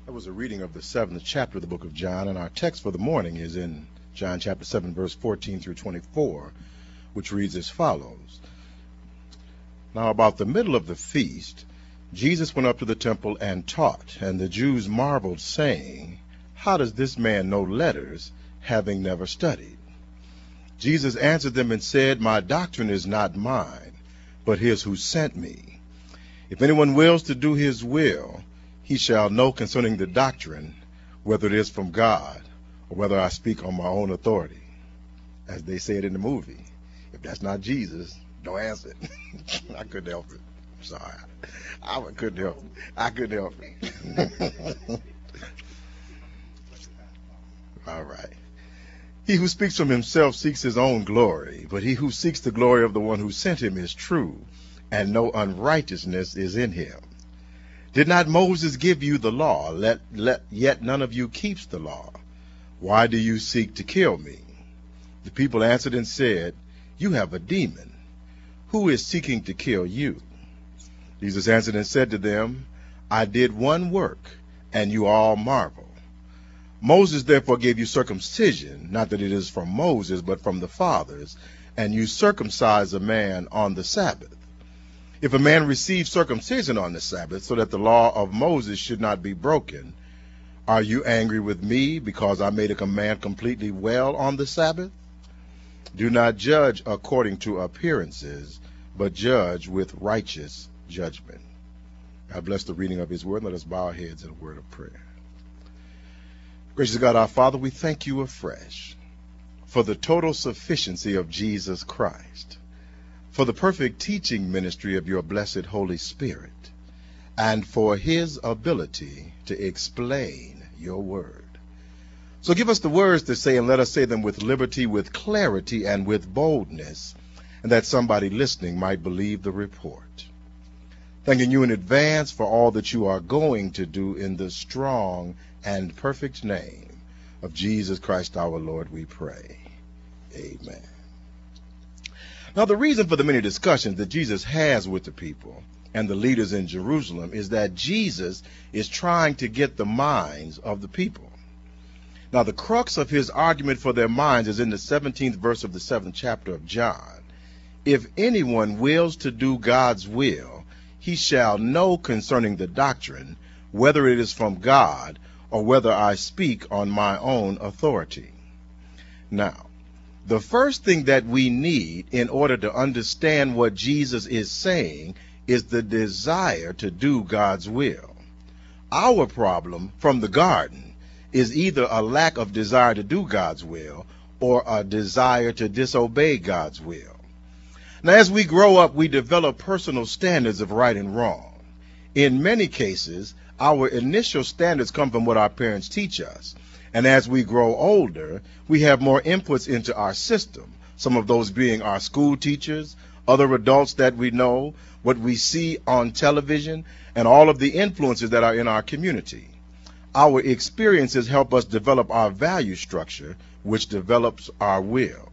That was a reading of the 7th chapter of the book of John, and our text for the morning is in John chapter 7, verse 14 through 24, which reads as follows. Now about the middle of the feast, Jesus went up to the temple and taught, and the Jews marveled, saying, How does this man know letters, having never studied? Jesus answered them and said, My doctrine is not mine, but his who sent me. If anyone wills to do his will, he shall know concerning the doctrine, whether it is from God, or whether I speak on my own authority. As they said in the movie, if that's not Jesus, don't answer it. I couldn't help it. I'm sorry. I couldn't help it. I couldn't help it. All right. He who speaks from himself seeks his own glory, but he who seeks the glory of the one who sent him is true, and no unrighteousness is in him. Did not Moses give you the law? Yet none of you keeps the law. Why do you seek to kill me? The people answered and said, You have a demon. Who is seeking to kill you? Jesus answered and said to them, I did one work, and you all marvel. Moses therefore gave you circumcision, not that it is from Moses, but from the fathers, and you circumcise a man on the Sabbath. If a man receives circumcision on the Sabbath, so that the law of Moses should not be broken, are you angry with me because I made a command completely well on the Sabbath? Do not judge according to appearances, but judge with righteous judgment. God bless the reading of his word. Let us bow our heads in a word of prayer. Gracious God, our Father, we thank you afresh for the total sufficiency of Jesus Christ, for the perfect teaching ministry of your blessed Holy Spirit, and for his ability to explain your word. So give us the words to say, and let us say them with liberty, with clarity, and with boldness, and that somebody listening might believe the report. Thanking you in advance for all that you are going to do in the strong and perfect name of Jesus Christ our Lord, we pray. Amen. Now, the reason for the many discussions that Jesus has with the people and the leaders in Jerusalem is that Jesus is trying to get the minds of the people. Now, the crux of his argument for their minds is in the 17th verse of the 7th chapter of John. If anyone wills to do God's will, he shall know concerning the doctrine, whether it is from God or whether I speak on my own authority. Now, the first thing that we need in order to understand what Jesus is saying is the desire to do God's will. Our problem from the garden is either a lack of desire to do God's will or a desire to disobey God's will. Now, as we grow up, we develop personal standards of right and wrong. In many cases, our initial standards come from what our parents teach us. And as we grow older, we have more inputs into our system, some of those being our school teachers, other adults that we know, what we see on television, and all of the influences that are in our community. Our experiences help us develop our value structure, which develops our will.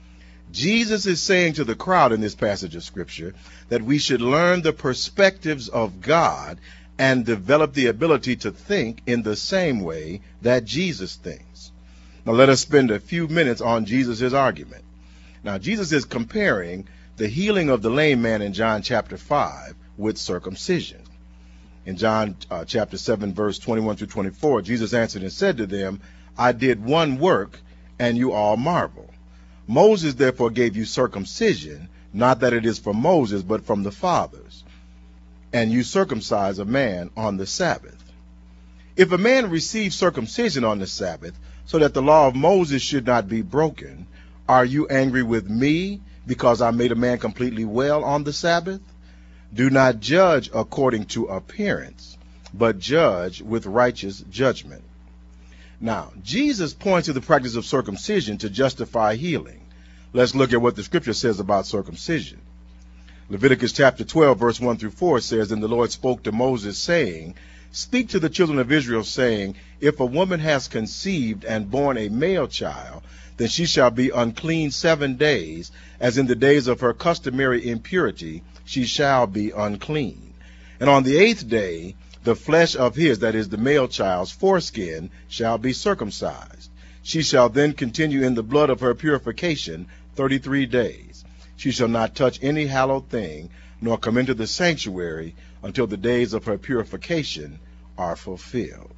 Jesus is saying to the crowd in this passage of Scripture that we should learn the perspectives of God and develop the ability to think in the same way that Jesus thinks. Now let us spend a few minutes on Jesus' argument. Now Jesus is comparing the healing of the lame man in John chapter 5 with circumcision. In John chapter 7 verse 21 through 24, Jesus answered and said to them, I did one work, and you all marvel. Moses therefore gave you circumcision, not that it is from Moses, but from the fathers. And you circumcise a man on the Sabbath. If a man receives circumcision on the Sabbath, so that the law of Moses should not be broken, are you angry with me because I made a man completely well on the Sabbath? Do not judge according to appearance, but judge with righteous judgment. Now, Jesus points to the practice of circumcision to justify healing. Let's look at what the scripture says about circumcision. Leviticus chapter 12, verse 1 through 4 says, And the Lord spoke to Moses, saying, Speak to the children of Israel, saying, If a woman has conceived and born a male child, then she shall be unclean 7 days, as in the days of her customary impurity she shall be unclean. And on the 8th day the flesh of his, that is the male child's foreskin, shall be circumcised. She shall then continue in the blood of her purification 33 days. She shall not touch any hallowed thing, nor come into the sanctuary until the days of her purification are fulfilled.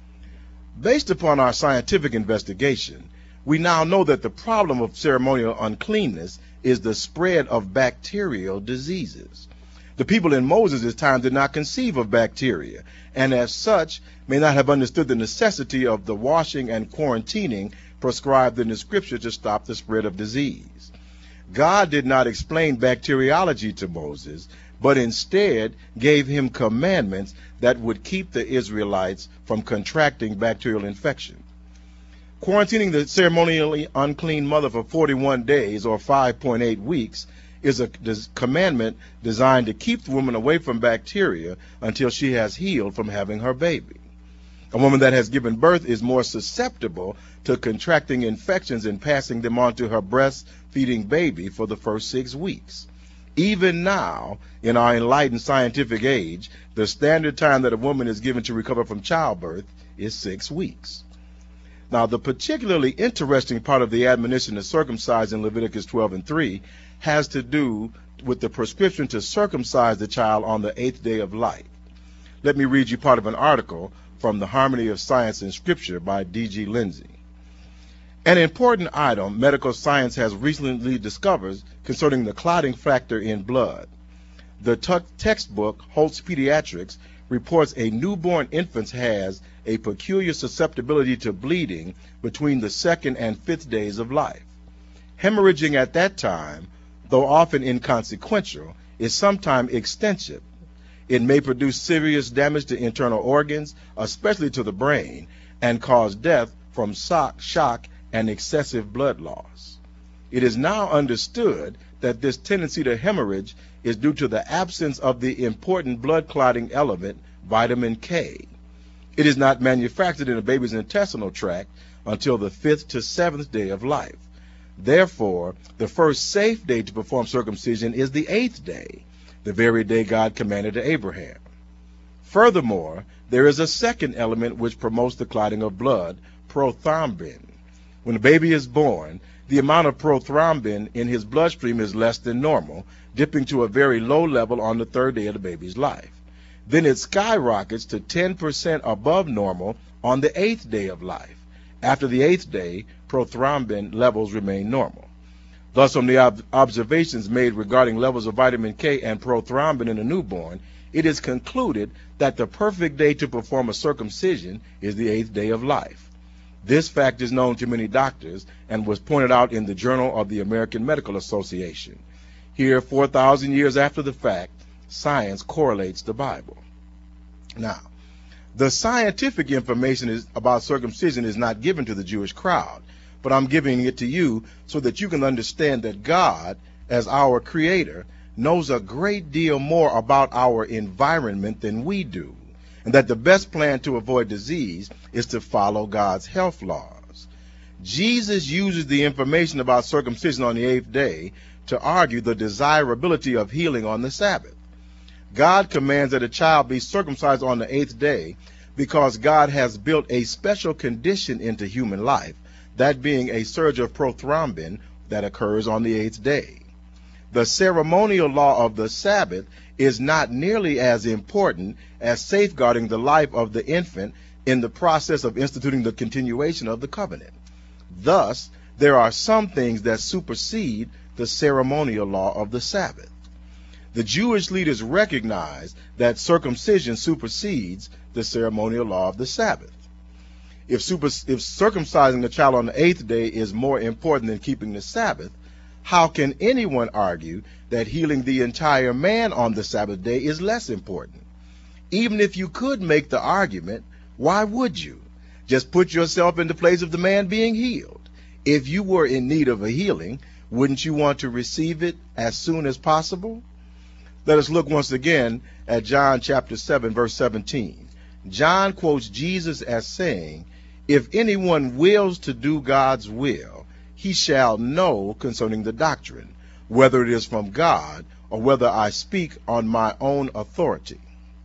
Based upon our scientific investigation, we now know that the problem of ceremonial uncleanness is the spread of bacterial diseases. The people in Moses' time did not conceive of bacteria, and as such may not have understood the necessity of the washing and quarantining prescribed in the scripture to stop the spread of disease. God did not explain bacteriology to Moses, but instead gave him commandments that would keep the Israelites from contracting bacterial infection. Quarantining the ceremonially unclean mother for 41 days or 5.8 weeks is a commandment designed to keep the woman away from bacteria until she has healed from having her baby. A woman that has given birth is more susceptible to contracting infections and passing them on to her breastfeeding baby for the first 6 weeks. Even now, in our enlightened scientific age, the standard time that a woman is given to recover from childbirth is 6 weeks. Now, the particularly interesting part of the admonition to circumcise in Leviticus 12:3 has to do with the prescription to circumcise the child on the 8th day of life. Let me read you part of an article from The Harmony of Science and Scripture by D.G. Lindsay. An important item medical science has recently discovered concerning the clotting factor in blood. The textbook, Holt's Pediatrics, reports a newborn infant has a peculiar susceptibility to bleeding between the 2nd and 5th days of life. Hemorrhaging at that time, though often inconsequential, is sometimes extensive. It may produce serious damage to internal organs, especially to the brain, and cause death from shock and excessive blood loss. It is now understood that this tendency to hemorrhage is due to the absence of the important blood clotting element, vitamin K. It is not manufactured in a baby's intestinal tract until the 5th to 7th day of life. Therefore, the first safe day to perform circumcision is the 8th day, the very day God commanded to Abraham. Furthermore, there is a second element which promotes the clotting of blood, prothrombin. When a baby is born, the amount of prothrombin in his bloodstream is less than normal, dipping to a very low level on the 3rd day of the baby's life. Then it skyrockets to 10% above normal on the 8th day of life. After the 8th day, prothrombin levels remain normal. Thus, from the observations made regarding levels of vitamin K and prothrombin in a newborn, it is concluded that the perfect day to perform a circumcision is the 8th day of life. This fact is known to many doctors and was pointed out in the Journal of the American Medical Association. Here, 4,000 years after the fact, science correlates the Bible. Now, the scientific information about circumcision is not given to the Jewish crowd, but I'm giving it to you so that you can understand that God, as our Creator, knows a great deal more about our environment than we do, and that the best plan to avoid disease is to follow God's health laws. Jesus uses the information about circumcision on the 8th day to argue the desirability of healing on the Sabbath. God commands that a child be circumcised on the 8th day because God has built a special condition into human life, that being a surge of prothrombin that occurs on the 8th day. The ceremonial law of the Sabbath is not nearly as important as safeguarding the life of the infant in the process of instituting the continuation of the covenant. Thus, there are some things that supersede the ceremonial law of the Sabbath. The Jewish leaders recognize that circumcision supersedes the ceremonial law of the Sabbath. If circumcising the child on the 8th day is more important than keeping the Sabbath, how can anyone argue that healing the entire man on the Sabbath day is less important? Even if you could make the argument, why would you? Just put yourself in the place of the man being healed. If you were in need of a healing, wouldn't you want to receive it as soon as possible? Let us look once again at John chapter 7, verse 17. John quotes Jesus as saying, "If anyone wills to do God's will, he shall know concerning the doctrine, whether it is from God or whether I speak on my own authority."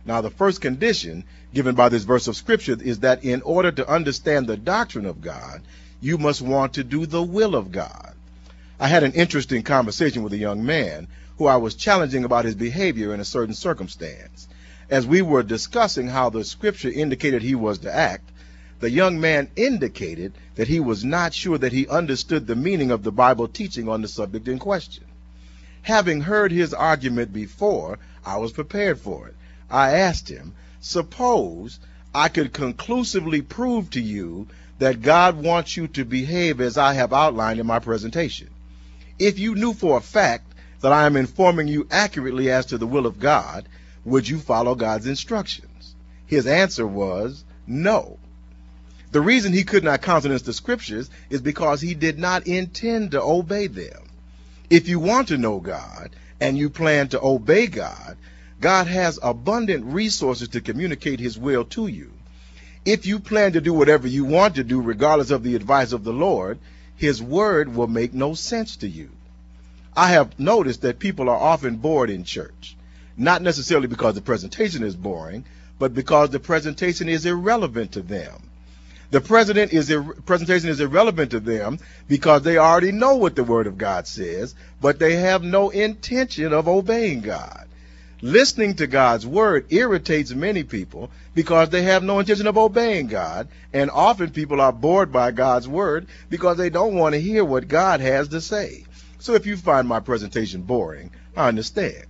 Now, the first condition given by this verse of Scripture is that in order to understand the doctrine of God, you must want to do the will of God. I had an interesting conversation with a young man who I was challenging about his behavior in a certain circumstance. As we were discussing how the Scripture indicated he was to act, the young man indicated that he was not sure that he understood the meaning of the Bible teaching on the subject in question. Having heard his argument before, I was prepared for it. I asked him, suppose I could conclusively prove to you that God wants you to behave as I have outlined in my presentation. If you knew for a fact that I am informing you accurately as to the will of God, would you follow God's instructions? His answer was no. The reason he could not countenance the Scriptures is because he did not intend to obey them. If you want to know God and you plan to obey God, God has abundant resources to communicate his will to you. If you plan to do whatever you want to do regardless of the advice of the Lord, his word will make no sense to you. I have noticed that people are often bored in church, not necessarily because the presentation is boring, but because the presentation is irrelevant to them. The presentation is irrelevant to them because they already know what the Word of God says, but they have no intention of obeying God. Listening to God's Word irritates many people because they have no intention of obeying God, and often people are bored by God's Word because they don't want to hear what God has to say. So if you find my presentation boring, I understand.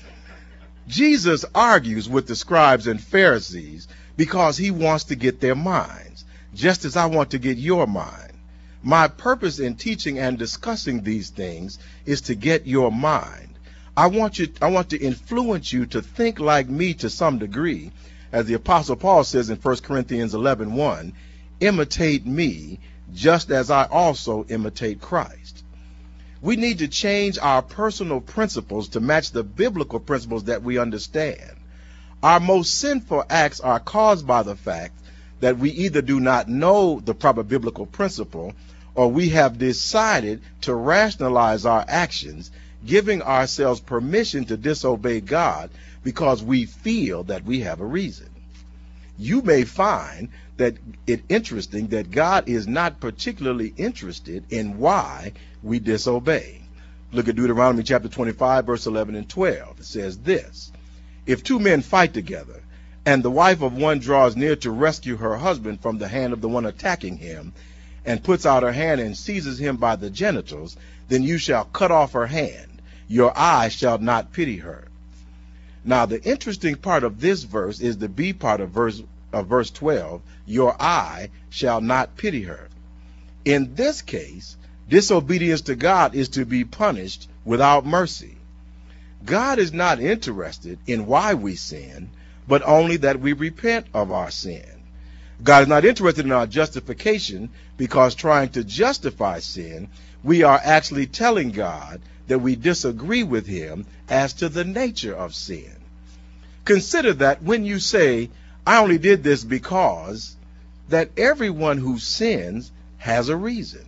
Jesus argues with the scribes and Pharisees because he wants to get their minds, just as I want to get your mind. My purpose in teaching and discussing these things is to get your mind. I want to influence you to think like me to some degree. As the Apostle Paul says in 1 Corinthians 11:1, imitate me just as I also imitate Christ. We need to change our personal principles to match the biblical principles that we understand. Our most sinful acts are caused by the fact that we either do not know the proper biblical principle, or we have decided to rationalize our actions, giving ourselves permission to disobey God because we feel that we have a reason. You may find that it interesting that God is not particularly interested in why we disobey. Look at Deuteronomy chapter 25, verse 11 and 12. It says this: if two men fight together, and the wife of one draws near to rescue her husband from the hand of the one attacking him, and puts out her hand and seizes him by the genitals, then you shall cut off her hand. Your eye shall not pity her. Now, the interesting part of this verse is the B part of verse 12, your eye shall not pity her. In this case, disobedience to God is to be punished without mercy. God is not interested in why we sin, but only that we repent of our sin. God is not interested in our justification, because trying to justify sin, we are actually telling God that we disagree with him as to the nature of sin. Consider that when you say, I only did this because, that everyone who sins has a reason.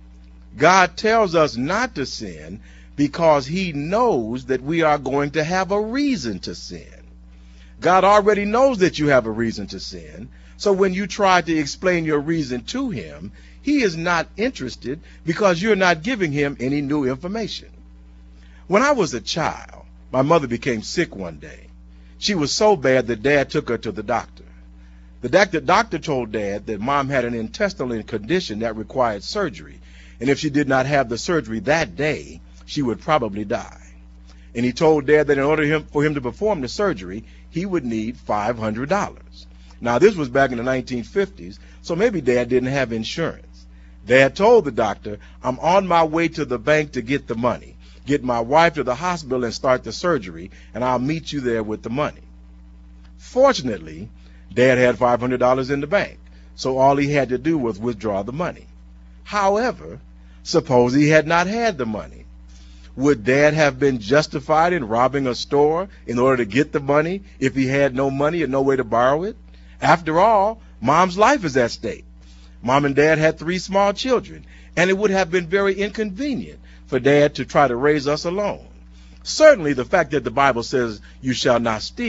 God tells us not to sin because he knows that we are going to have a reason to sin. God already knows that you have a reason to sin, so when you try to explain your reason to him, he is not interested because you're not giving him any new information. When I was a child, my mother became sick one day. She was so bad that Dad took her to the doctor. The doctor told Dad that Mom had an intestinal condition that required surgery, and if she did not have the surgery that day, she would probably die. And he told Dad that in order for him to perform the surgery, he would need $500. Now, this was back in the 1950s, so maybe Dad didn't have insurance. Dad told the doctor, I'm on my way to the bank to get the money. Get my wife to the hospital and start the surgery, and I'll meet you there with the money. Fortunately, Dad had $500 in the bank, so all he had to do was withdraw the money. However, suppose he had not had the money. Would Dad have been justified in robbing a store in order to get the money if he had no money and no way to borrow it? After all, Mom's life is at stake. Mom and Dad had 3 small children, and it would have been very inconvenient for Dad to try to raise us alone. Certainly, the fact that the Bible says you shall not steal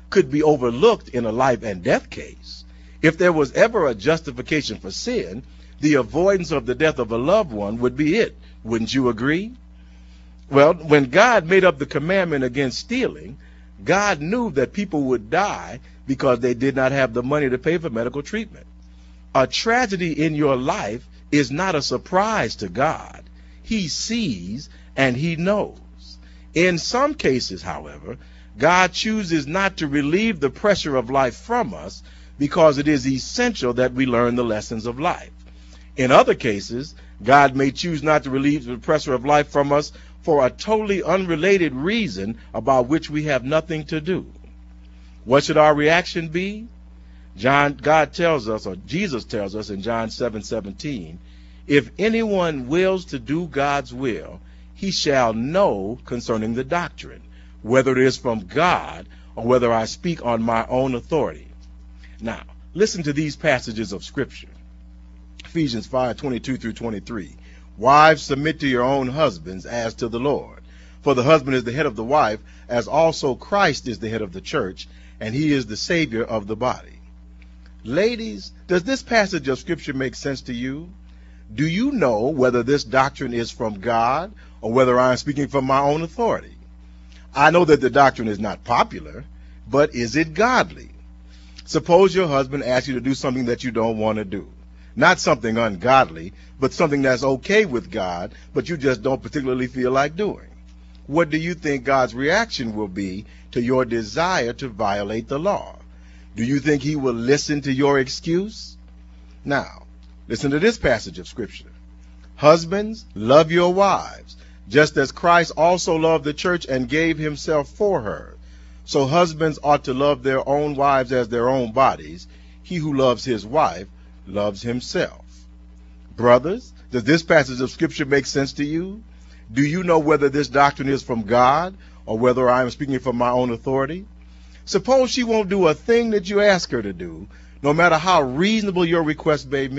could be overlooked in a life and death case. If there was ever a justification for sin, the avoidance of the death of a loved one would be it. Wouldn't you agree? Well, when God made up the commandment against stealing, God knew that people would die because they did not have the money to pay for medical treatment. A tragedy in your life is not a surprise to God. He sees and he knows. In some cases, however, God chooses not to relieve the pressure of life from us because it is essential that we learn the lessons of life. In other cases, God may choose not to relieve the pressure of life from us for a totally unrelated reason about which we have nothing to do. What should our reaction be? God tells us, or Jesus tells us in John 7:17, if anyone wills to do God's will, he shall know concerning the doctrine, whether it is from God or whether I speak on my own authority. Now, listen to these passages of Scripture. Ephesians 5:22 through 23. Wives, submit to your own husbands as to the Lord. For the husband is the head of the wife, as also Christ is the head of the church, and he is the Savior of the body. Ladies, does this passage of Scripture make sense to you? Do you know whether this doctrine is from God or whether I am speaking from my own authority? I know that the doctrine is not popular, but is it godly? Suppose your husband asks you to do something that you don't want to do. Not something ungodly, but something that's okay with God, but you just don't particularly feel like doing. What do you think God's reaction will be to your desire to violate the law? Do you think he will listen to your excuse? Now, listen to this passage of Scripture. Husbands, love your wives, just as Christ also loved the church and gave himself for her. So husbands ought to love their own wives as their own bodies. He who loves his wife loves himself. Brothers, does this passage of Scripture make sense to you? Do you know whether this doctrine is from God or whether I am speaking from my own authority? Suppose she won't do a thing that you ask her to do, no matter how reasonable your request may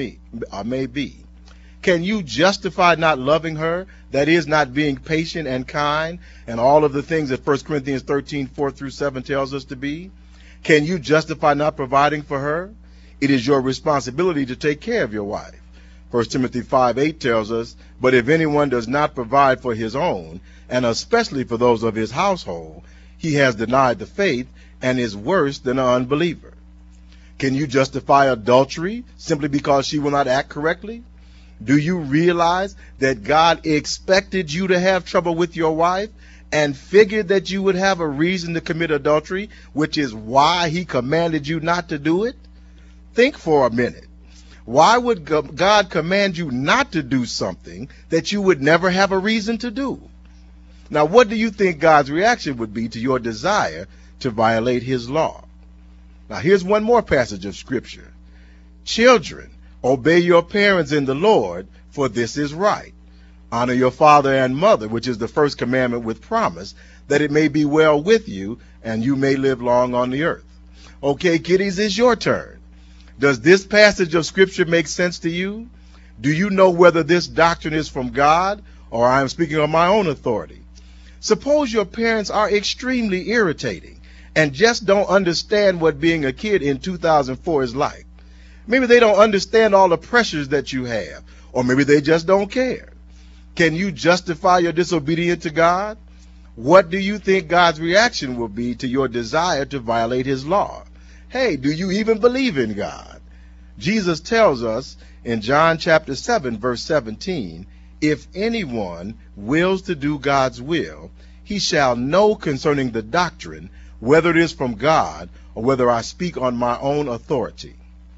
be. Can you justify not loving her, that is, not being patient and kind, and all of the things that 1 Corinthians 13:4 through 7 tells us to be? Can you justify not providing for her? It is your responsibility to take care of your wife. 1 Timothy 5:8 tells us, but if anyone does not provide for his own, and especially for those of his household, he has denied the faith and is worse than an unbeliever. Can you justify adultery simply because she will not act correctly? Do you realize that God expected you to have trouble with your wife and figured that you would have a reason to commit adultery, which is why he commanded you not to do it? Think for a minute. Why would God command you not to do something that you would never have a reason to do? Now, what do you think God's reaction would be to your desire to violate his law? Now, here's one more passage of Scripture. Children, obey your parents in the Lord, for this is right. Honor your father and mother, which is the first commandment with promise, that it may be well with you and you may live long on the earth. Okay, kiddies, it's your turn. Does this passage of Scripture make sense to you? Do you know whether this doctrine is from God or I am speaking on my own authority? Suppose your parents are extremely irritating and just don't understand what being a kid in 2004 is like. Maybe they don't understand all the pressures that you have, or maybe they just don't care. Can you justify your disobedience to God? What do you think God's reaction will be to your desire to violate his law? Hey, do you even believe in God? Jesus tells us in John chapter 7, verse 17, if anyone wills to do God's will, he shall know concerning the doctrine, whether it is from God or whether I speak on my own authority.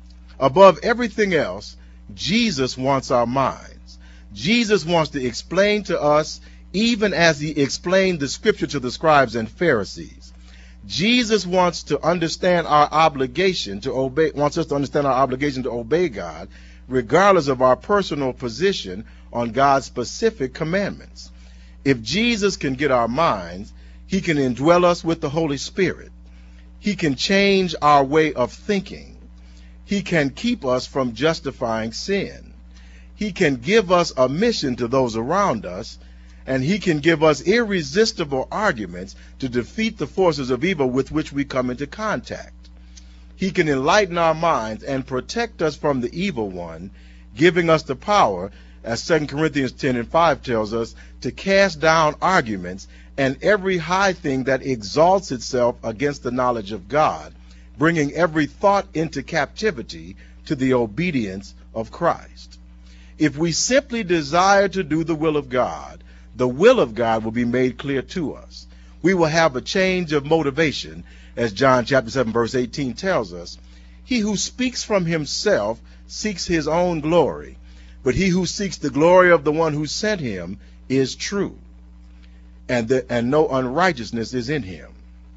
Above everything else, Jesus wants our minds. Jesus wants to explain to us, even as he explained the Scripture to the scribes and Pharisees. Jesus wants to understand our obligation to obey, wants us to understand our obligation to obey God, regardless of our personal position on God's specific commandments. If Jesus can get our minds, he can indwell us with the Holy Spirit. He can change our way of thinking. He can keep us from justifying sin. He can give us a mission to those around us, and he can give us irresistible arguments to defeat the forces of evil with which we come into contact. He can enlighten our minds and protect us from the evil one, giving us the power, as 2 Corinthians 10:5 tells us, to cast down arguments and every high thing that exalts itself against the knowledge of God, bringing every thought into captivity to the obedience of Christ. If we simply desire to do the will of God, the will of God will be made clear to us. We will have a change of motivation, as John chapter 7 verse 18 tells us. He who speaks from himself seeks his own glory, but he who seeks the glory of the one who sent him is true, and no unrighteousness is in him.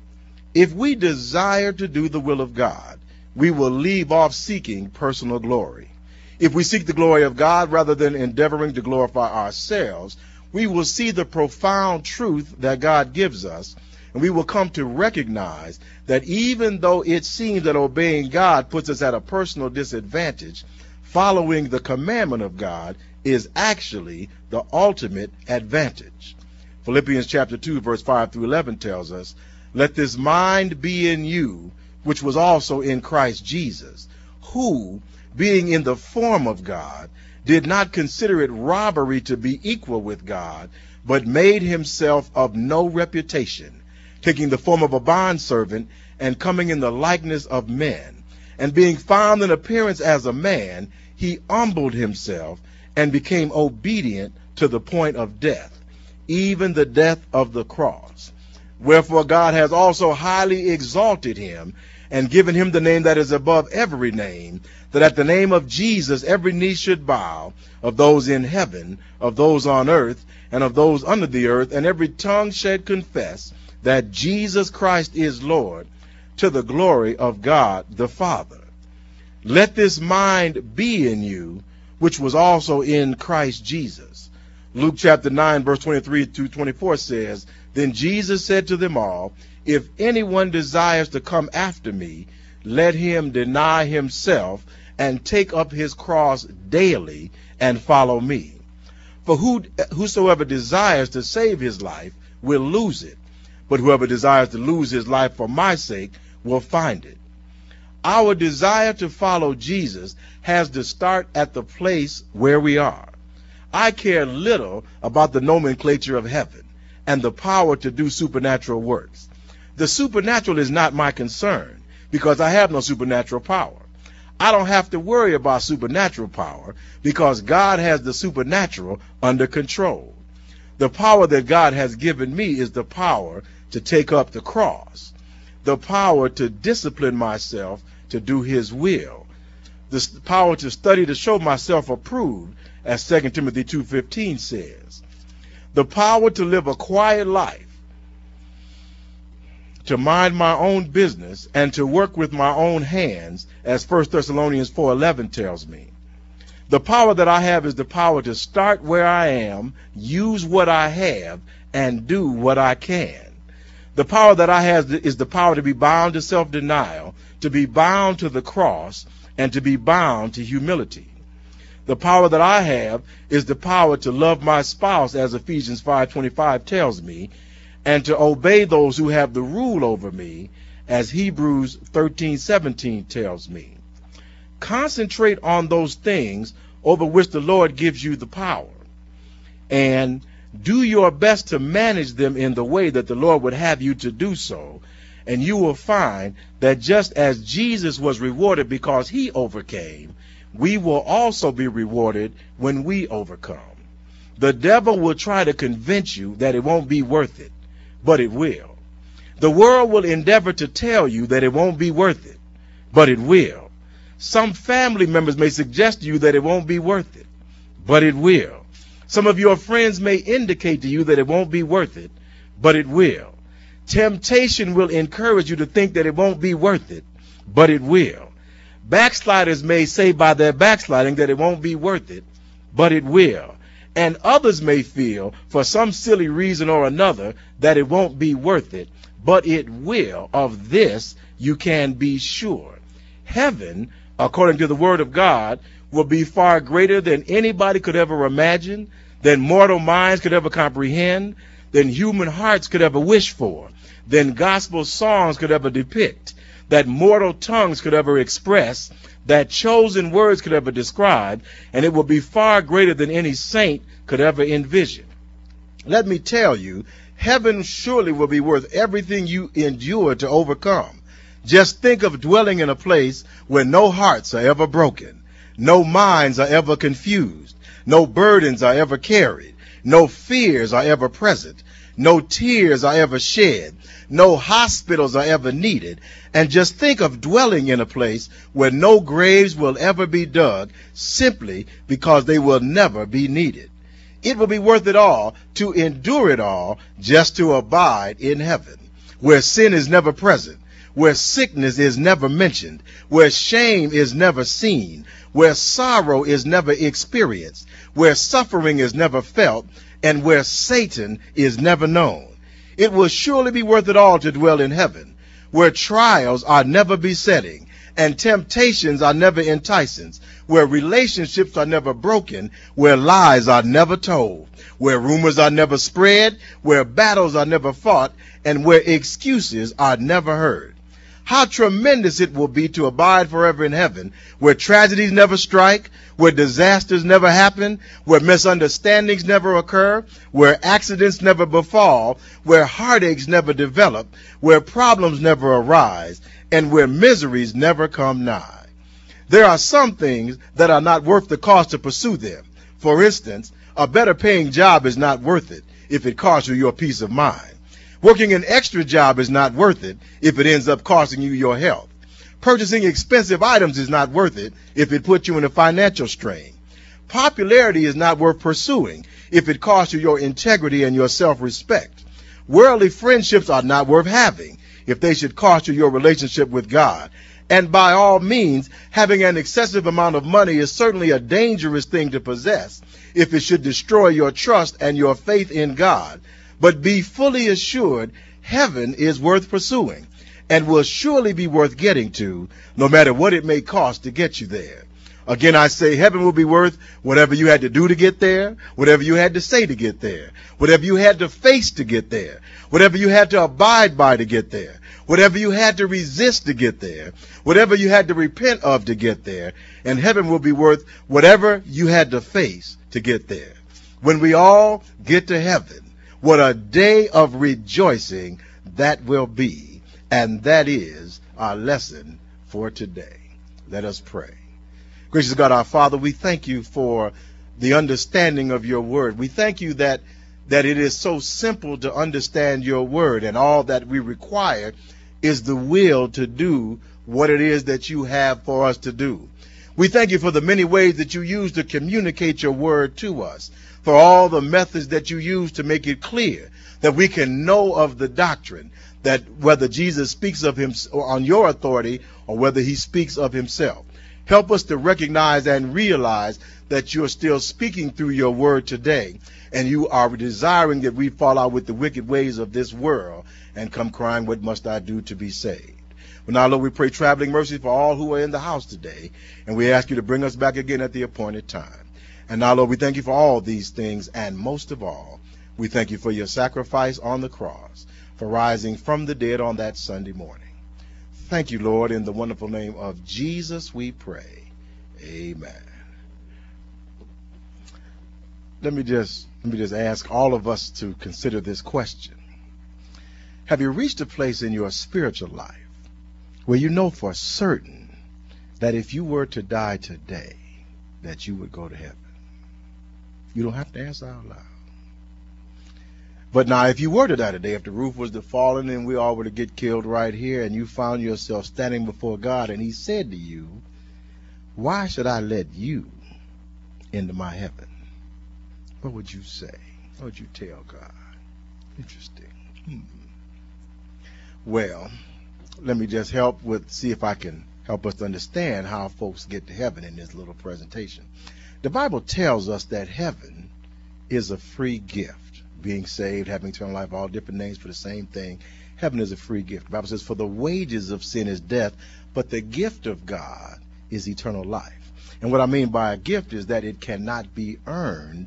If we desire to do the will of God, we will leave off seeking personal glory. If we seek the glory of God rather than endeavoring to glorify ourselves, we will see the profound truth that God gives us, and we will come to recognize that even though it seems that obeying God puts us at a personal disadvantage, following the commandment of God is actually the ultimate advantage. Philippians chapter 2 verse 5 through 11 tells us, "Let this mind be in you, which was also in Christ Jesus, who, being in the form of God, did not consider it robbery to be equal with God, but made himself of no reputation, taking the form of a bondservant and coming in the likeness of men. And being found in appearance as a man, he humbled himself and became obedient to the point of death, even the death of the cross. Wherefore God has also highly exalted him and given him the name that is above every name, that at the name of Jesus every knee should bow, of those in heaven, of those on earth, and of those under the earth, and every tongue should confess that Jesus Christ is Lord, to the glory of God the Father. Let this mind be in you, which was also in Christ Jesus." Luke chapter 9 verse 23 to 24 says, "Then Jesus said to them all, If anyone desires to come after me, let him deny himself and take up his cross daily and follow me. For whosoever desires to save his life will lose it, but whoever desires to lose his life for my sake will find it." Our desire to follow Jesus has to start at the place where we are. I care little about the nomenclature of heaven and the power to do supernatural works. The supernatural is not my concern, because I have no supernatural power. I don't have to worry about supernatural power, because God has the supernatural under control. The power that God has given me is the power to take up the cross, the power to discipline myself to do his will, the power to study to show myself approved, as 2 Timothy 2:15 says, the power to live a quiet life, to mind my own business, and to work with my own hands, as 1 Thessalonians 4:11 tells me. The power that I have is the power to start where I am, use what I have, and do what I can. The power that I have is the power to be bound to self-denial, to be bound to the cross, and to be bound to humility. The power that I have is the power to love my spouse, as Ephesians 5:25 tells me, and to obey those who have the rule over me, as Hebrews 13:17 tells me. Concentrate on those things over which the Lord gives you the power, and do your best to manage them in the way that the Lord would have you to do so, and you will find that just as Jesus was rewarded because he overcame, we will also be rewarded when we overcome. The devil will try to convince you that it won't be worth it, but it will. The world will endeavor to tell you that it won't be worth it, but it will. Some family members may suggest to you that it won't be worth it, but it will. Some of your friends may indicate to you that it won't be worth it, but it will. Temptation will encourage you to think that it won't be worth it, but it will. Backsliders may say by their backsliding that it won't be worth it, but it will. And others may feel, for some silly reason or another, that it won't be worth it, but it will. Of this you can be sure. Heaven, according to the Word of God, will be far greater than anybody could ever imagine, than mortal minds could ever comprehend, than human hearts could ever wish for, than gospel songs could ever depict, that mortal tongues could ever express, that chosen words could ever describe, and it will be far greater than any saint could ever envision. Let me tell you, heaven surely will be worth everything you endure to overcome. Just think of dwelling in a place where no hearts are ever broken, no minds are ever confused, no burdens are ever carried, no fears are ever present, no tears are ever shed, no hospitals are ever needed. And just think of dwelling in a place where no graves will ever be dug simply because they will never be needed. It will be worth it all to endure it all just to abide in heaven, where sin is never present, where sickness is never mentioned, where shame is never seen, where sorrow is never experienced, where suffering is never felt, and where Satan is never known. It will surely be worth it all to dwell in heaven, where trials are never besetting, and temptations are never enticing, where relationships are never broken, where lies are never told, where rumors are never spread, where battles are never fought, and where excuses are never heard. How tremendous it will be to abide forever in heaven, where tragedies never strike, where disasters never happen, where misunderstandings never occur, where accidents never befall, where heartaches never develop, where problems never arise, and where miseries never come nigh. There are some things that are not worth the cost to pursue them. For instance, a better paying job is not worth it if it costs you your peace of mind. Working an extra job is not worth it if it ends up costing you your health. Purchasing expensive items is not worth it if it puts you in a financial strain. Popularity is not worth pursuing if it costs you your integrity and your self-respect. Worldly friendships are not worth having if they should cost you your relationship with God. And by all means, having an excessive amount of money is certainly a dangerous thing to possess if it should destroy your trust and your faith in God. But be fully assured, heaven is worth pursuing and will surely be worth getting to, no matter what it may cost to get you there. Again, I say heaven will be worth whatever you had to do to get there, whatever you had to say to get there, whatever you had to face to get there, whatever you had to abide by to get there, whatever you had to resist to get there, whatever you had to repent of to get there, and heaven will be worth whatever you had to face to get there. When we all get to heaven, what a day of rejoicing that will be. And that is our lesson for today. Let us pray. Gracious God, our Father, we thank you for the understanding of your word. We thank you that it is so simple to understand your word, and all that we require is the will to do what it is that you have for us to do. We thank you for the many ways that you use to communicate your word to us, for all the methods that you use to make it clear that we can know of the doctrine, that whether Jesus speaks of him on your authority or whether he speaks of himself. Help us to recognize and realize that you're still speaking through your word today, and you are desiring that we fall out with the wicked ways of this world and come crying, what must I do to be saved? But now, Lord, we pray traveling mercy for all who are in the house today, and we ask you to bring us back again at the appointed time. And now, Lord, we thank you for all these things, and most of all, we thank you for your sacrifice on the cross, for rising from the dead on that Sunday morning. Thank you, Lord, in the wonderful name of Jesus we pray. Amen. Let me just ask all of us to consider this question. Have you reached a place in your spiritual life where you know for certain that if you were to die today, that you would go to heaven? You don't have to answer out loud. But now, if you were to die today, if the roof was to fall in and we all were to get killed right here, and you found yourself standing before God and he said to you, why should I let you into my heaven? What would you say? What would you tell God? Interesting. Well, let me just see if I can help us to understand how folks get to heaven in this little presentation. The Bible tells us that heaven is a free gift. Being saved, having eternal life, all different names for the same thing. Heaven is a free gift. The Bible says, for the wages of sin is death, but the gift of God is eternal life. And what I mean by a gift is that it cannot be earned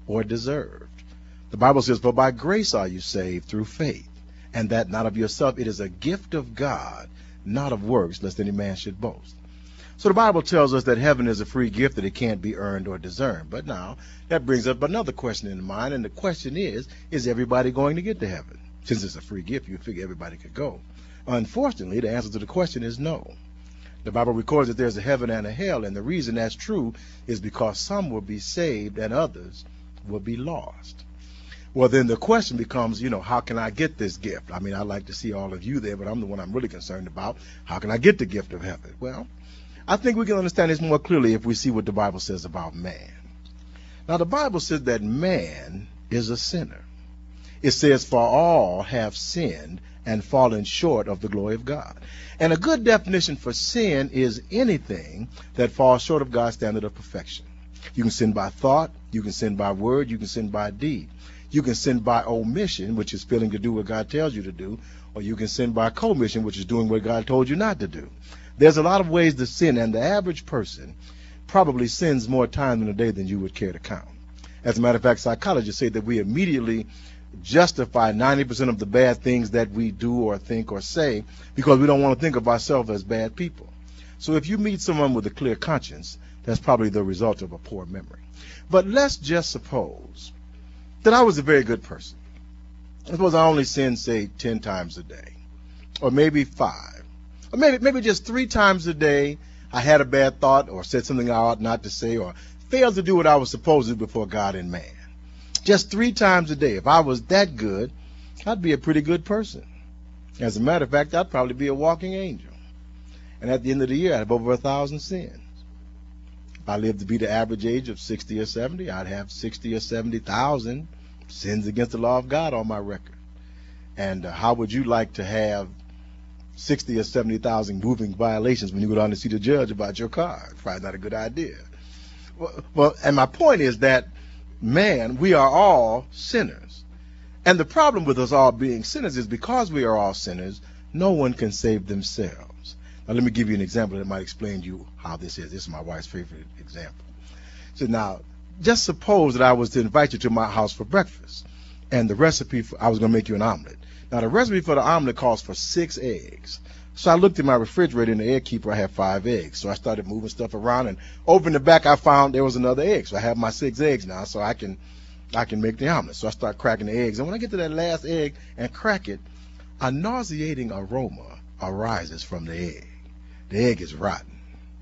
or deserved. The Bible says, for by grace are you saved through faith, and that not of yourself. It is a gift of God, not of works, lest any man should boast. So the Bible tells us that heaven is a free gift, that it can't be earned or deserved. But now that brings up another question in mind, and the question is everybody going to get to heaven? Since it's a free gift, you figure everybody could go. Unfortunately, the answer to the question is no. The Bible records that there's a heaven and a hell, and the reason that's true is because some will be saved and others will be lost. Well, then the question becomes, how can I get this gift? I mean, I'd like to see all of you there, but I'm the one I'm really concerned about. How can I get the gift of heaven? Well, I think we can understand this more clearly if we see what the Bible says about man. Now, the Bible says that man is a sinner. It says, for all have sinned and fallen short of the glory of God. And a good definition for sin is anything that falls short of God's standard of perfection. You can sin by thought, you can sin by word, you can sin by deed. You can sin by omission, which is failing to do what God tells you to do, or you can sin by commission, which is doing what God told you not to do. There's a lot of ways to sin, and the average person probably sins more times in a day than you would care to count. As a matter of fact, psychologists say that we immediately justify 90% of the bad things that we do or think or say because we don't want to think of ourselves as bad people. So if you meet someone with a clear conscience, that's probably the result of a poor memory. But let's just suppose that I was a very good person. Suppose I only sinned, say, 10 times a day, or maybe 5, or maybe just 3 times a day I had a bad thought or said something I ought not to say or failed to do what I was supposed to do before God and man. Just 3 times a day. If I was that good, I'd be a pretty good person. As a matter of fact, I'd probably be a walking angel. And at the end of the year, I'd have over 1,000 sins. If I lived to be the average age of 60 or 70, I'd have 60 or 70,000 sins against the law of God on my record. And how would you like to have 60 or 70,000 moving violations when you go down to see the judge about your car? Probably not a good idea. Well, and my point is that, man, we are all sinners. And the problem with us all being sinners is because we are all sinners, no one can save themselves. Now, let me give you an example that might explain to you how this is. This is my wife's favorite example. So now, just suppose that I was to invite you to my house for breakfast, and the recipe I was going to make you an omelet. Now, the recipe for the omelet calls for 6 eggs. So I looked in my refrigerator, and the egg keeper, I had 5 eggs. So I started moving stuff around, and over in the back, I found there was another egg. So I have my 6 eggs now, so I can make the omelet. So I start cracking the eggs. And when I get to that last egg and crack it, a nauseating aroma arises from the egg. The egg is rotten.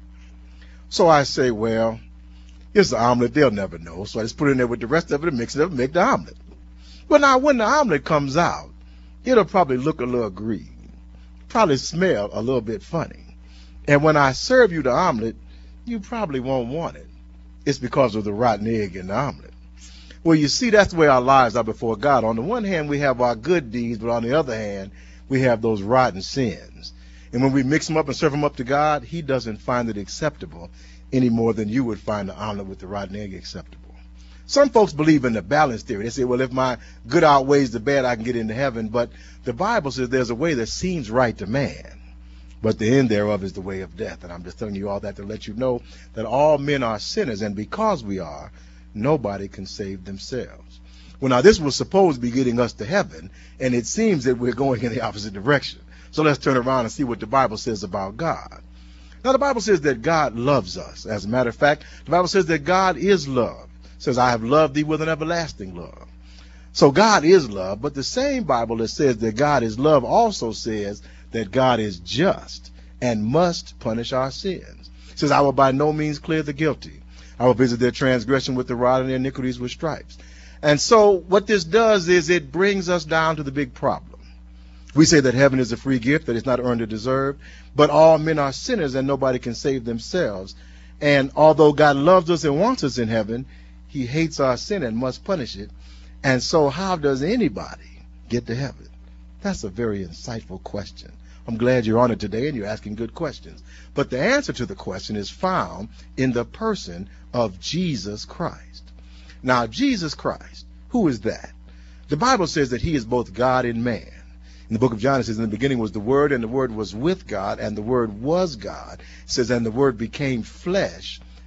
So I say, well, it's the omelet. They'll never know. So I just put it in there with the rest of it and mix it up and make the omelet. But now when the omelet comes out, it'll probably look a little green, probably smell a little bit funny. And when I serve you the omelet, you probably won't want it. It's because of the rotten egg in the omelet. Well, you see, that's the way our lives are before God. On the one hand, we have our good deeds, but on the other hand, we have those rotten sins. And when we mix them up and serve them up to God, he doesn't find it acceptable any more than you would find the omelet with the rotten egg acceptable. Some folks believe in the balance theory. They say, well, if my good outweighs the bad, I can get into heaven. But the Bible says there's a way that seems right to man, but the end thereof is the way of death. And I'm just telling you all that to let you know that all men are sinners, and because we are, nobody can save themselves. Well, now, this was supposed to be getting us to heaven, and it seems that we're going in the opposite direction. So let's turn around and see what the Bible says about God. Now, the Bible says that God loves us. As a matter of fact, the Bible says that God is love. It says, I have loved thee with an everlasting love. So God is love, but the same Bible that says that God is love also says that God is just and must punish our sins. It says, I will by no means clear the guilty. I will visit their transgression with the rod and their iniquities with stripes. And so what this does is it brings us down to the big problem. We say that heaven is a free gift, that it's not earned or deserved, but all men are sinners and nobody can save themselves. And although God loves us and wants us in heaven, he hates our sin and must punish it. And so how does anybody get to heaven? That's a very insightful question. I'm glad you're on it today and you're asking good questions. But the answer to the question is found in the person of Jesus Christ. Now, Jesus Christ, who is that? The Bible says that he is both God and man. In the book of John, it says, in the beginning was the Word, and the Word was with God, and the Word was God. It says, and the Word became flesh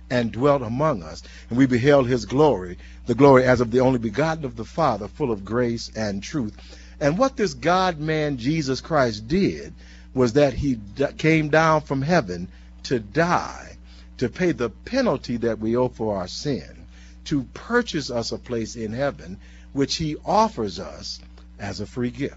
and dwelt among us, and we beheld his glory, the glory as of the only begotten of the Father, full of grace and truth. And what this God-man Jesus Christ did was that he came down from heaven to die, to pay the penalty that we owe for our sin, to purchase us a place in heaven, which he offers us as a free gift.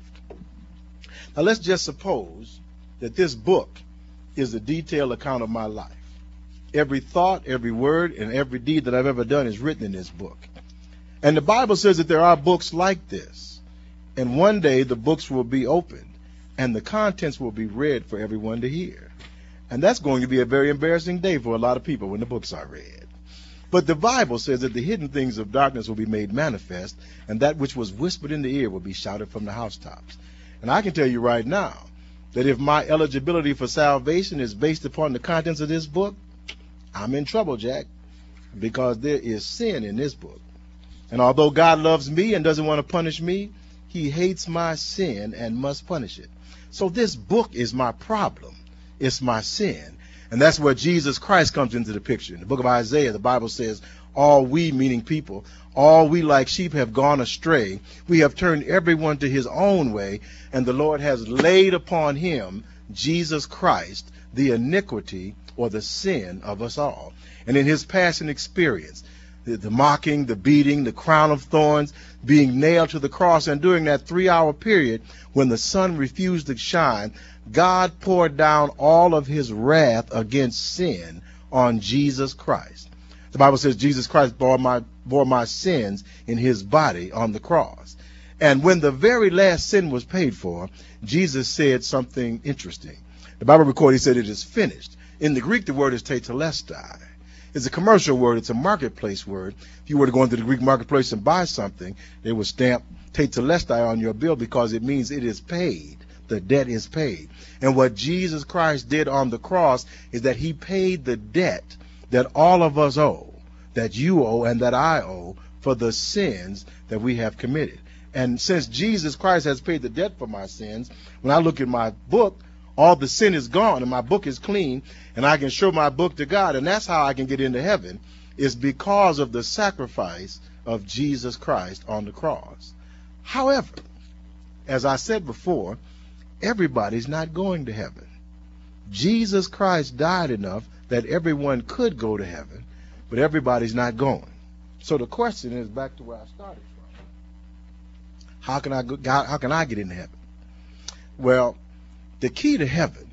Now let's just suppose that this book is a detailed account of my life. Every thought, every word, and every deed that I've ever done is written in this book. And the Bible says that there are books like this. And one day the books will be opened and the contents will be read for everyone to hear. And that's going to be a very embarrassing day for a lot of people when the books are read. But the Bible says that the hidden things of darkness will be made manifest, and that which was whispered in the ear will be shouted from the housetops. And I can tell you right now that if my eligibility for salvation is based upon the contents of this book, I'm in trouble, Jack, because there is sin in this book. And although God loves me and doesn't want to punish me, he hates my sin and must punish it. So this book is my problem. It's my sin. And that's where Jesus Christ comes into the picture. In the book of Isaiah, the Bible says, all we, meaning people, all we like sheep have gone astray. We have turned everyone to his own way, and the Lord has laid upon him, Jesus Christ, the iniquity or the sin of us all. And in his passion experience, the mocking, the beating, the crown of thorns, being nailed to the cross, and during that 3-hour period when the sun refused to shine, God poured down all of his wrath against sin on Jesus Christ. The Bible says Jesus Christ bore my sins in his body on the cross. And when the very last sin was paid for, Jesus said something interesting. The Bible records, he said, it is finished. In the Greek, the word is tetelestai. It's a commercial word. It's a marketplace word. If you were to go into the Greek marketplace and buy something, they would stamp tetelestai on your bill because it means it is paid. The debt is paid. And what Jesus Christ did on the cross is that he paid the debt that all of us owe, that you owe and that I owe, for the sins that we have committed. And since Jesus Christ has paid the debt for my sins, when I look at my book, all the sin is gone and my book is clean, and I can show my book to God, and that's how I can get into heaven, is because of the sacrifice of Jesus Christ on the cross. However, as I said before, everybody's not going to heaven. Jesus Christ died enough that everyone could go to heaven, but everybody's not going. So the question is back to where I started from. How can I get into heaven? Well, the key to heaven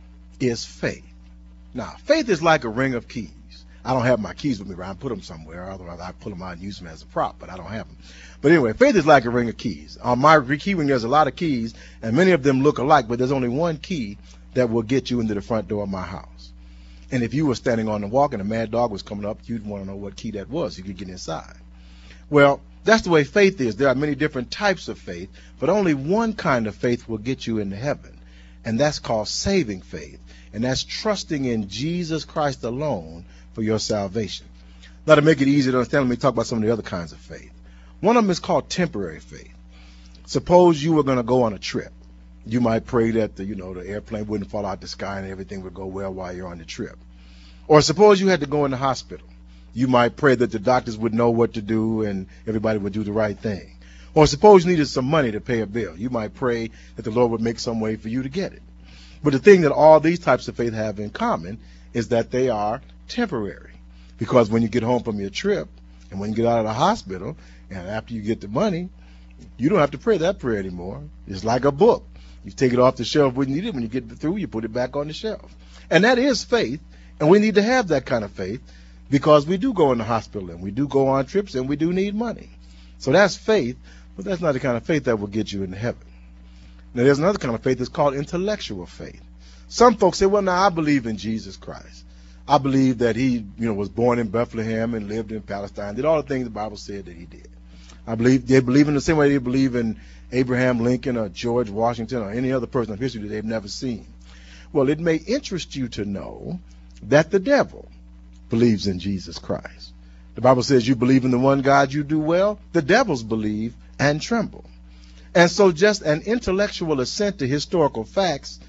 is faith. Now, faith is like a ring of keys. I don't have my keys with me, right? I put them somewhere. Otherwise, I pull them out and use them as a prop, but I don't have them. But anyway, faith is like a ring of keys. On my key ring, there's a lot of keys, and many of them look alike, but there's only one key that will get you into the front door of my house. And if you were standing on the walk and a mad dog was coming up, you'd want to know what key that was. You could get inside. Well, that's the way faith is. There are many different types of faith, but only one kind of faith will get you into heaven, and that's called saving faith. And that's trusting in Jesus Christ alone for your salvation. Now, to make it easier to understand, let me talk about some of the other kinds of faith. One of them is called temporary faith. Suppose you were going to go on a trip. You might pray that the airplane wouldn't fall out the sky and everything would go well while you're on the trip. Or suppose you had to go in the hospital. You might pray that the doctors would know what to do and everybody would do the right thing. Or suppose you needed some money to pay a bill. You might pray that the Lord would make some way for you to get it. But the thing that all these types of faith have in common is that they are temporary. Because when you get home from your trip and when you get out of the hospital and after you get the money, you don't have to pray that prayer anymore. It's like a book. You take it off the shelf when you need it. When you get through, you put it back on the shelf. And that is faith. And we need to have that kind of faith because we do go in the hospital and we do go on trips and we do need money. So that's faith, but that's not the kind of faith that will get you into heaven. Now, there's another kind of faith that's called intellectual faith. Some folks say, well, now I believe in Jesus Christ. I believe that he, was born in Bethlehem and lived in Palestine, did all the things the Bible said that he did. I believe they believe in the same way they believe in Abraham Lincoln or George Washington or any other person of history that they've never seen. Well, it may interest you to know that the devil believes in Jesus Christ. The Bible says you believe in the one God, you do well. The devils believe and tremble. And so just an intellectual assent to historical facts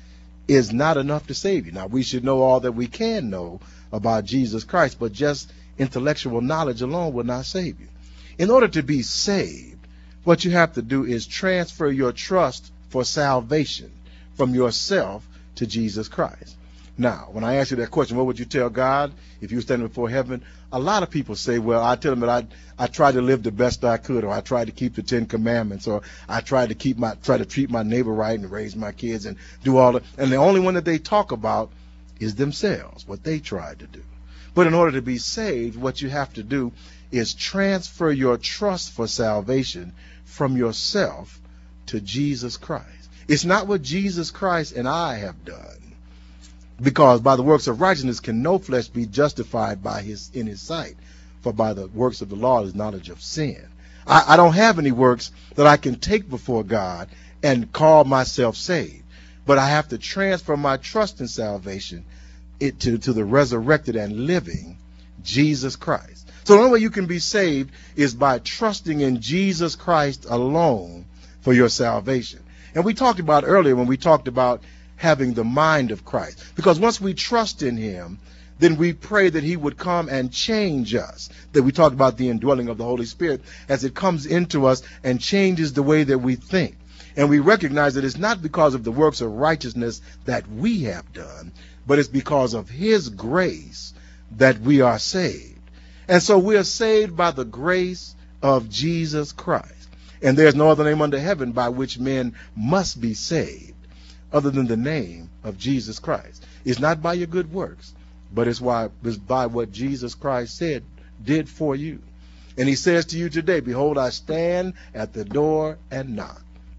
is not enough to save you. Now, we should know all that we can know about Jesus Christ, but just intellectual knowledge alone will not save you. In order to be saved, what you have to do is transfer your trust for salvation from yourself to Jesus Christ. Now, when I ask you that question, what would you tell God if you were standing before heaven? A lot of people say, well, I tell them that I tried to live the best I could, or I tried to keep the 10 Commandments, or I tried to try to treat my neighbor right and raise my kids and do all that. And the only one that they talk about is themselves, what they tried to do. But in order to be saved, what you have to do is transfer your trust for salvation from yourself to Jesus Christ. It's not what Jesus Christ and I have done, because by the works of righteousness can no flesh be justified in his sight, for by the works of the law is knowledge of sin. I don't have any works that I can take before God and call myself saved, but I have to transfer my trust in salvation to the resurrected and living Jesus Christ. So the only way you can be saved is by trusting in Jesus Christ alone for your salvation. And we talked about earlier when we talked about having the mind of Christ. Because once we trust in him, then we pray that he would come and change us. That we talked about the indwelling of the Holy Spirit as it comes into us and changes the way that we think. And we recognize that it's not because of the works of righteousness that we have done, but it's because of his grace that we are saved. And so we are saved by the grace of Jesus Christ. And there's no other name under heaven by which men must be saved other than the name of Jesus Christ. It's not by your good works, but it's by what Jesus Christ did for you. And he says to you today, behold, I stand at the door and knock.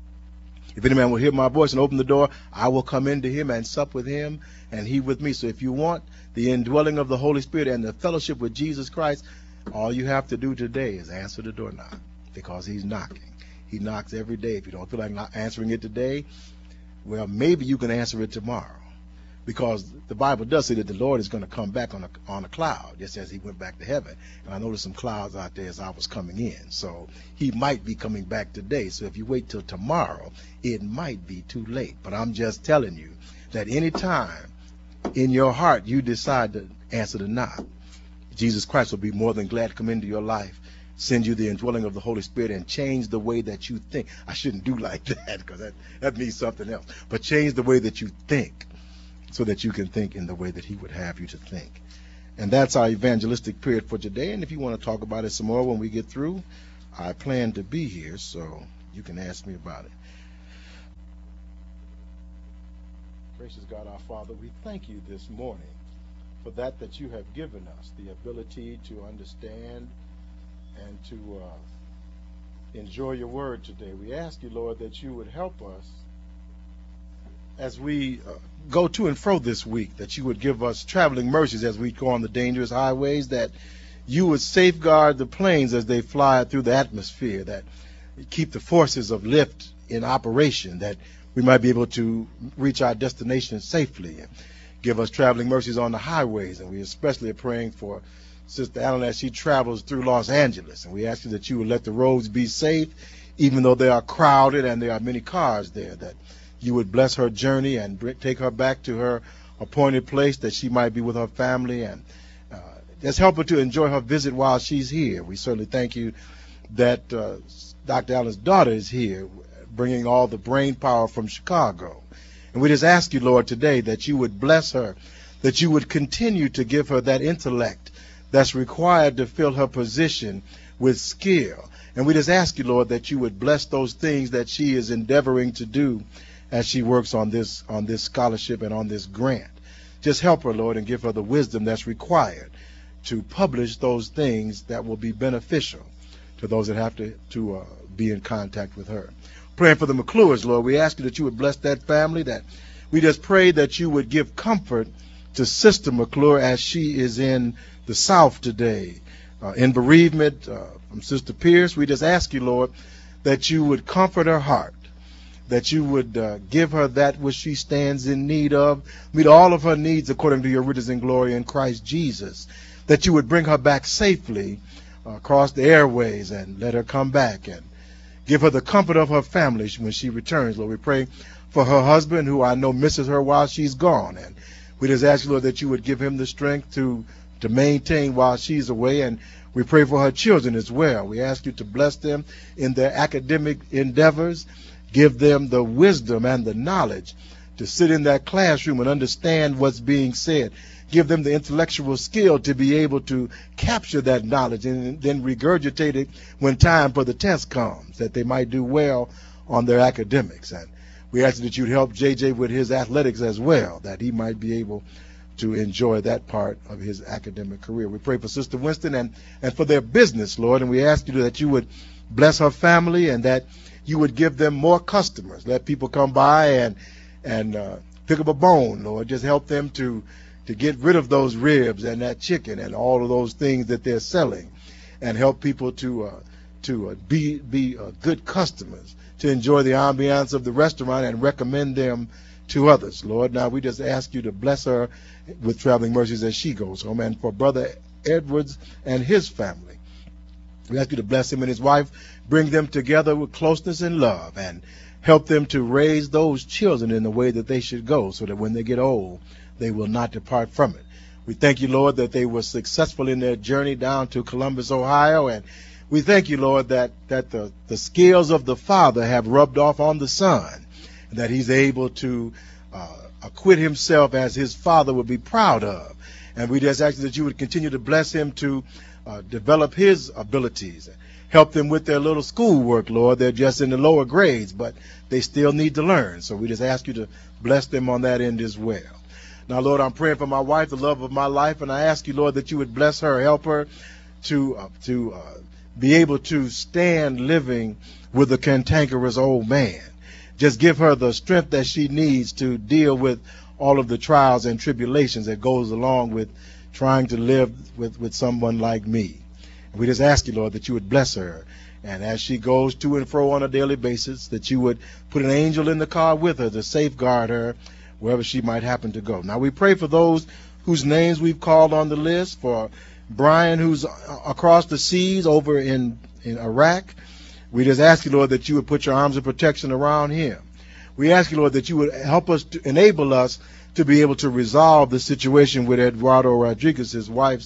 If any man will hear my voice and open the door, I will come into him and sup with him and he with me. So if you want the indwelling of the Holy Spirit and the fellowship with Jesus Christ, all you have to do today is answer the door knock, because he's knocking. He knocks every day. If you don't feel like not answering it today, well, maybe you can answer it tomorrow, because the Bible does say that the Lord is going to come back on a cloud, just as he went back to heaven. And I noticed some clouds out there as I was coming in. So he might be coming back today. So if you wait till tomorrow, it might be too late. But I'm just telling you that any time in your heart you decide to answer the knock, Jesus Christ will be more than glad to come into your life, send you the indwelling of the Holy Spirit, and change the way that you think. I shouldn't do like that, because that means something else. But change the way that you think, so that you can think in the way that he would have you to think. And that's our evangelistic period for today. And if you want to talk about it some more when we get through, I plan to be here, so you can ask me about it. Gracious God, our Father, we thank you this morning for that you have given us, the ability to understand and to enjoy your word today. We ask you, Lord, that you would help us as we go to and fro this week, that you would give us traveling mercies as we go on the dangerous highways, that you would safeguard the planes as they fly through the atmosphere, that keep the forces of lift in operation, that we might be able to reach our destination safely. And give us traveling mercies on the highways. And we especially are praying for Sister Allen as she travels through Los Angeles. And we ask you that you would let the roads be safe, even though they are crowded and there are many cars there, that you would bless her journey and take her back to her appointed place, that she might be with her family, and just help her to enjoy her visit while she's here. We certainly thank you that Dr. Allen's daughter is here, bringing all the brain power from Chicago. And we just ask you, Lord, today that you would bless her, that you would continue to give her that intellect that's required to fill her position with skill. And we just ask you, Lord, that you would bless those things that she is endeavoring to do as she works on this scholarship and on this grant. Just help her, Lord, and give her the wisdom that's required to publish those things that will be beneficial to those that have to be in contact with her. Praying for the McClures, Lord, we ask you that you would bless that family, that we just pray that you would give comfort to Sister McClure as she is in the South today, in bereavement from Sister Pierce. We just ask you, Lord, that you would comfort her heart, that you would give her that which she stands in need of, meet all of her needs according to your riches and glory in Christ Jesus, that you would bring her back safely across the airways and let her come back and give her the comfort of her family when she returns. Lord, we pray for her husband, who I know misses her while she's gone. And we just ask you, Lord, that you would give him the strength to maintain while she's away. And we pray for her children as well. We ask you to bless them in their academic endeavors. Give them the wisdom and the knowledge to sit in that classroom and understand what's being said. Give them the intellectual skill to be able to capture that knowledge and then regurgitate it when time for the test comes, that they might do well on their academics. And we ask that you'd help JJ with his athletics as well, that he might be able to enjoy that part of his academic career. We pray for Sister Winston and for their business, Lord, and we ask you that you would bless her family and that you would give them more customers. Let people come by and pick up a bone, Lord. Just help them to get rid of those ribs and that chicken and all of those things that they're selling, and help people to be good customers, to enjoy the ambiance of the restaurant and recommend them to others, Lord. Now we just ask you to bless her with traveling mercies as she goes home. And for Brother Edwards and his family, we ask you to bless him and his wife, bring them together with closeness and love, and help them to raise those children in the way that they should go, so that when they get old, they will not depart from it. We thank you, Lord, that they were successful in their journey down to Columbus, Ohio, and we thank you, Lord, that the scales of the Father have rubbed off on the Son, and that he's able to acquit himself as his Father would be proud of. And we just ask that you would continue to bless him to develop his abilities, help them with their little schoolwork, Lord. They're just in the lower grades, but they still need to learn. So we just ask you to bless them on that end as well. Now, Lord, I'm praying for my wife, the love of my life, and I ask you, Lord, that you would bless her, help her to be able to stand living with a cantankerous old man. Just give her the strength that she needs to deal with all of the trials and tribulations that goes along with trying to live with someone like me. And we just ask you, Lord, that you would bless her. And as she goes to and fro on a daily basis, that you would put an angel in the car with her to safeguard her wherever she might happen to go. Now we pray for those whose names we've called on the list, for Brian, who's across the seas over in Iraq. We just ask you, Lord, that you would put your arms of protection around him. We ask you, Lord, that you would help us to enable us to be able to resolve the situation with Eduardo Rodriguez, his wife's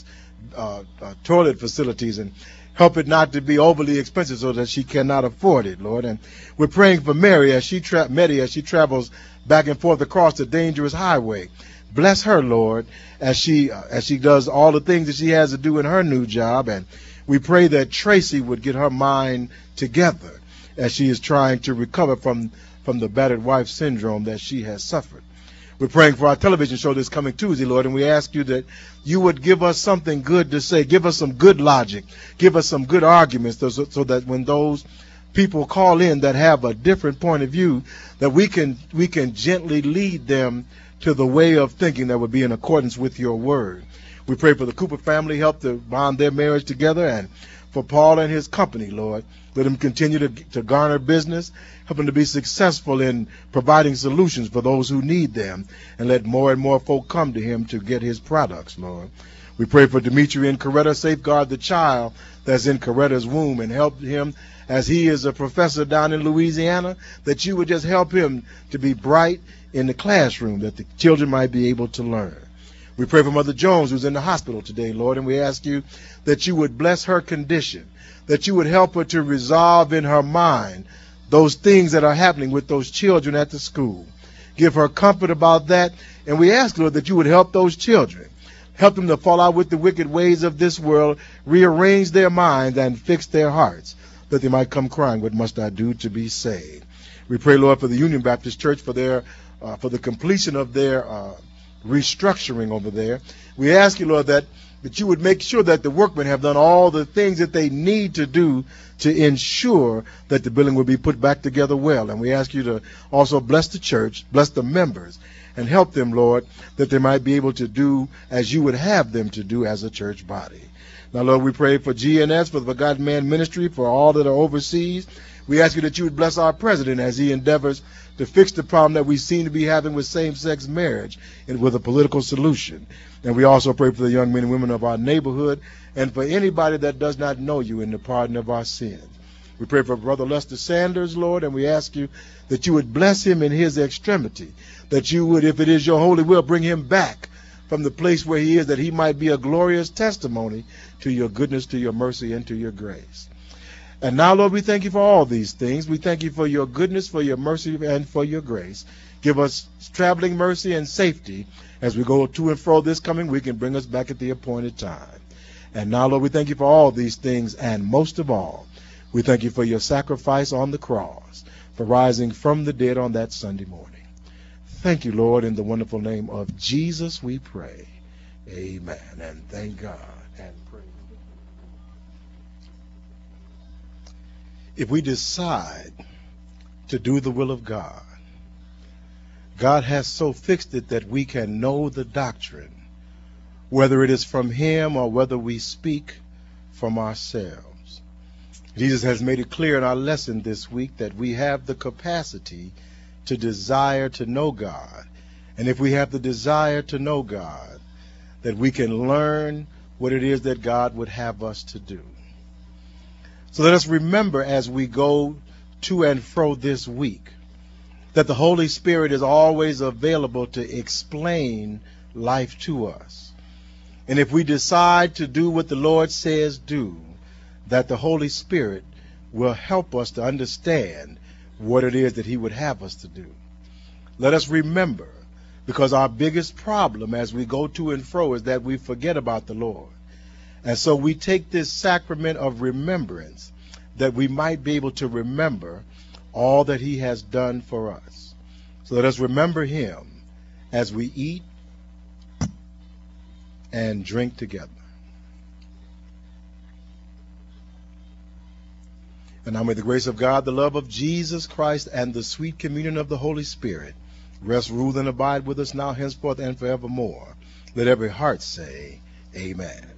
toilet facilities, and help it not to be overly expensive so that she cannot afford it, Lord. And we're praying for Mary as she travels back and forth across the dangerous highway. Bless her, Lord, as she does all the things that she has to do in her new job. And we pray that Tracy would get her mind together as she is trying to recover from the battered wife syndrome that she has suffered. We're praying for our television show this coming Tuesday, Lord, and we ask you that you would give us something good to say, give us some good logic, give us some good arguments, so that when those people call in that have a different point of view, that we can gently lead them to the way of thinking that would be in accordance with your word. We pray for the Cooper family, help to bond their marriage together, and for Paul and his company, Lord. Let him continue to garner business, help him to be successful in providing solutions for those who need them, and let more and more folk come to him to get his products, Lord. We pray for Dimitri and Coretta, safeguard the child that's in Coretta's womb, and help him as he is a professor down in Louisiana, that you would just help him to be bright in the classroom, that the children might be able to learn. We pray for Mother Jones, who's in the hospital today, Lord, and we ask you that you would bless her condition, that you would help her to resolve in her mind those things that are happening with those children at the school. Give her comfort about that, and we ask, Lord, that you would help those children. Help them to fall out with the wicked ways of this world, rearrange their minds, and fix their hearts, that they might come crying, what must I do to be saved? We pray, Lord, for the Union Baptist Church, for the completion of their restructuring over there. We ask you, Lord, that you would make sure that the workmen have done all the things that they need to do to ensure that the building will be put back together well. And we ask you to also bless the church, bless the members, and help them, Lord, that they might be able to do as you would have them to do as a church body. Now, Lord, we pray for GNS, for the Forgotten Man Ministry, for all that are overseas. We ask you that you would bless our president as he endeavors to fix the problem that we seem to be having with same-sex marriage and with a political solution. And we also pray for the young men and women of our neighborhood and for anybody that does not know you in the pardon of our sins. We pray for Brother Lester Sanders, Lord, and we ask you that you would bless him in his extremity, that you would, if it is your holy will, bring him back from the place where he is, that he might be a glorious testimony to your goodness, to your mercy, and to your grace. And now, Lord, we thank you for all these things. We thank you for your goodness, for your mercy, and for your grace. Give us traveling mercy and safety as we go to and fro this coming week and bring us back at the appointed time. And now, Lord, we thank you for all these things, and most of all, we thank you for your sacrifice on the cross, for rising from the dead on that Sunday morning. Thank you, Lord, in the wonderful name of Jesus we pray. Amen. And thank God and praise. If we decide to do the will of God, God has so fixed it that we can know the doctrine, whether it is from him or whether we speak from ourselves. Jesus has made it clear in our lesson this week that we have the capacity to desire to know God. And if we have the desire to know God, that we can learn what it is that God would have us to do. So let us remember as we go to and fro this week that the Holy Spirit is always available to explain life to us. And if we decide to do what the Lord says do, that the Holy Spirit will help us to understand what it is that he would have us to do. Let us remember, because our biggest problem as we go to and fro is that we forget about the Lord. And so we take this sacrament of remembrance that we might be able to remember all that he has done for us. So let us remember him as we eat and drink together. And now may the grace of God, the love of Jesus Christ, and the sweet communion of the Holy Spirit rest, rule, and abide with us now, henceforth, and forevermore. Let every heart say, Amen.